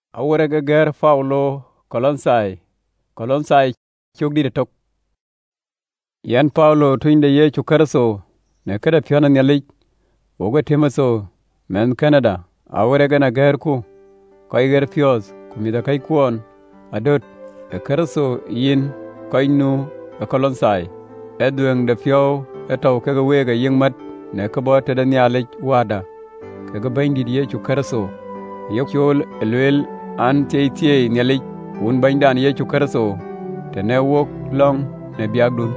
Awore ger Paulo Kolonsai chugdi de tok. Yan Paulo tuinde Yesu Kristo ne kada fiona nyalik ogo temaso men Canada awore gana ger ku koy ger fios kumida kai kuon adot e Kristo yin koy nu e Kolonsai edweng de fio etaw kaga wega yingmat ne kabo te da nyalik wada kaga bindi Yesu Kristo yokyol elwel an tie nyalik un baindan Yesu Kristo te ne wok long ne biagdun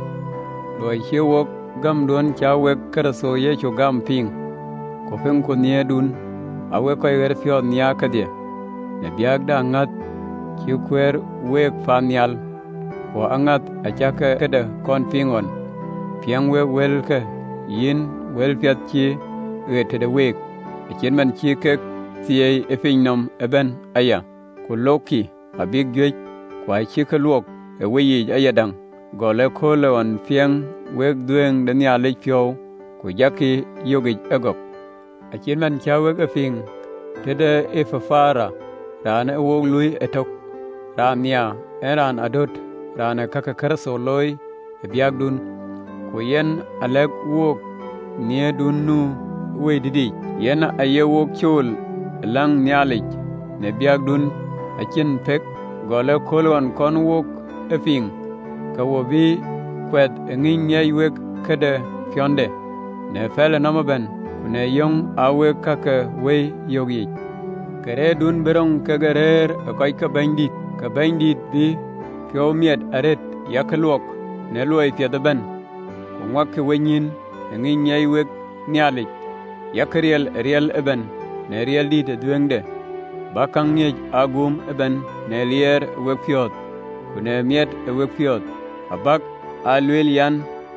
do che wok gam don chawe Kristo Yesu gam ping ko fen ko nie dun awe ko yer fio nya kadie ne biagda ngat ki kwer wek fanyal ko angat achaka kada kon pingon piang we welke yin wel piat chi ete de wek chen man chi ke tie e finom eben aya ko loki abig gej kwa chi ka luok e weyi ayadang gole kole on fiang weg dueng de nya le pyo ko yaki yogi agop a chen man chawe ga fing tede e fafara rana wo lui etok ramia eran adot rana kaka Kristo loy e biagdun ko yen alek wok nie dunnu we didi yen aye wok chul lang nyalik ne biagdun akin pek gole kolon kon wok efing ka wo bi kwet ngin nyai wek kede fionde ne fele nomaben ne yong awe kaka we yogi kere dun berong kagarer akoy ka bandit bi pyo miet aret yakalok ne loy piadaben ko wakke wenyin ngin nyai wek nyalik yakriel riel eben ne riel dit duengde bakang nyej agum eben ne lier wek piot kune miet wek piot abak alwel yan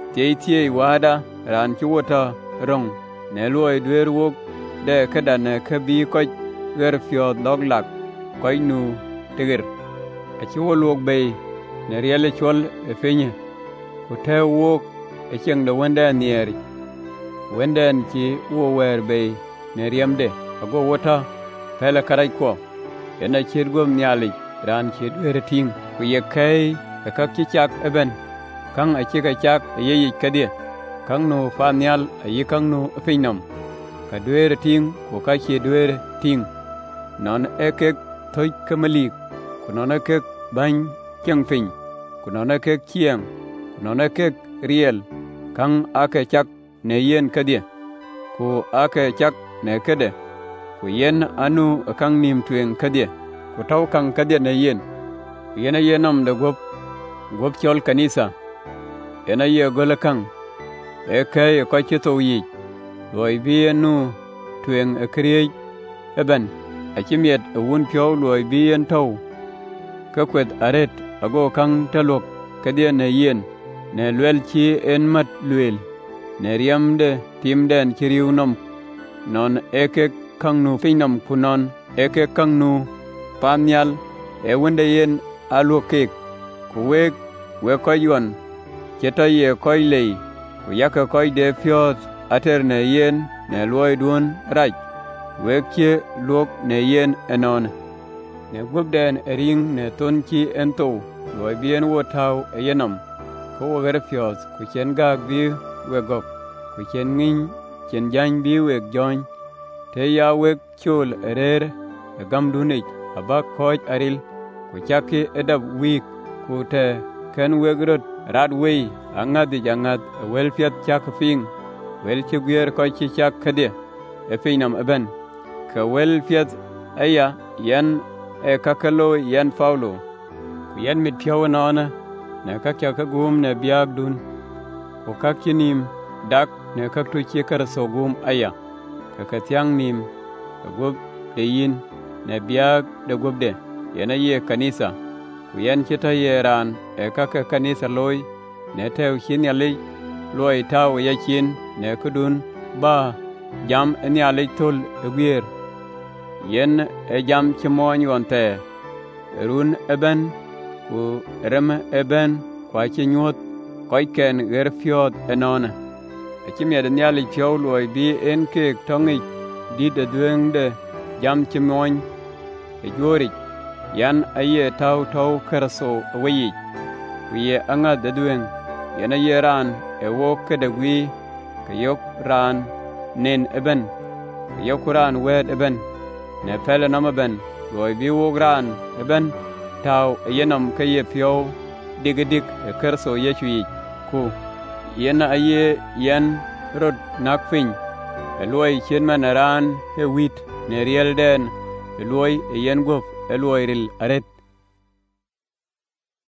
tie wada ran chuota rong ne loy dwer wok de kada ne kabi ko ger fiot loglak koy nu tigir a chuo lok be ne riel chol e fenye ko te wok e cheng de wenda nieri wenden chi wo wer be ne riemde ago wota pele karai ko ena chirgom nyali ran chidwere ting ku yekai e kakki chak eben kang a chika chak ye kadie kang no fanyal ayi kang no finam ka dwere ting ko ka chidwere ting non ekek toy kamalik ku non ekek ban kyang fin ku non ekek chiang ku non ekek riel kang ake chak ne yen kadie ku ake chak ne kede ku yen anu kang nim tuen kadie ku taw kang kadie ne yen yena yenam de gop chol kanisa ena ye gole kang ekay ko chito yi loy bi nu tuen ekriye eben achimiet wun pyo loy bi en taw ka kwet aret ago kang talok kadie ne yen ne lwel chi en mat lwel ne riamde timden chiriu nom non eke kang nu finam kunon eke kang nu pamyal e wende yen alokek kuwek we koyon cheta ye koilei ku yaka koy de fiot ater ne yen ne loy dun raj wek che lok ne yen enon ne gubden ering ne tonchi ento loy bien wotaw yenam ko wer fios ku chen gag bi we gop ku chen ngin chen jany bi we jon te ya wek chul erer gam dunich abak koj aril ku chaki edab week ku te ken wegrot radway angadi jangat wel fiat chak fing wel chiguer ko chi chak kade e finam eben ka wel fiat aya yan e kakalo yan Paulo ku yan mit piawana ne kakya ka gum ne biagdun ku kakyinim dak ne kakto chi kar sogum aya ka katyang nim gob de yin ne biag de gobde yana ye kanisa ku yan chita yeran e kaka kanisa loy ne tew chin yali loy taw ya chin ne kudun ba jam en yali tol egwer yen e jam chimon yonte run eben ku rem eben kwa chinyot koy ken ger fiot enona achimya den yali chow loy bi en ke tongi di de dueng de jam chimon e jori yan aye taw kerso awayi wiye anga daduen yana yeran e wo kada gwi kayok ran nen eben kayok ran wed eben ne pele nama ben loy bi wo ran eben taw yenam kaye pyo digadik e kerso yechui ku yana aye yan rod nakfin eloy chenman ran he wit ne riel den eloy yen gof eloy ril aret